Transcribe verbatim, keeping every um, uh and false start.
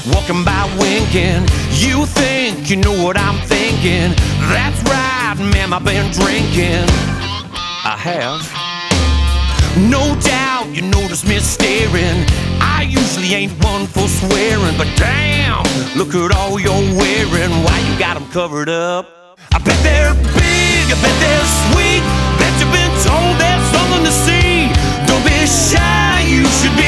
walking by winking. You think you know what I'm thinking. That's right, ma'am, I've been drinking. I have. No doubt you notice me staring. I usually ain't one for swearing, but damn, look at all you're wearing. Why you got them covered up? I bet they're big, I bet they're sweet. Bet you've been told there's something to see. Don't be shy.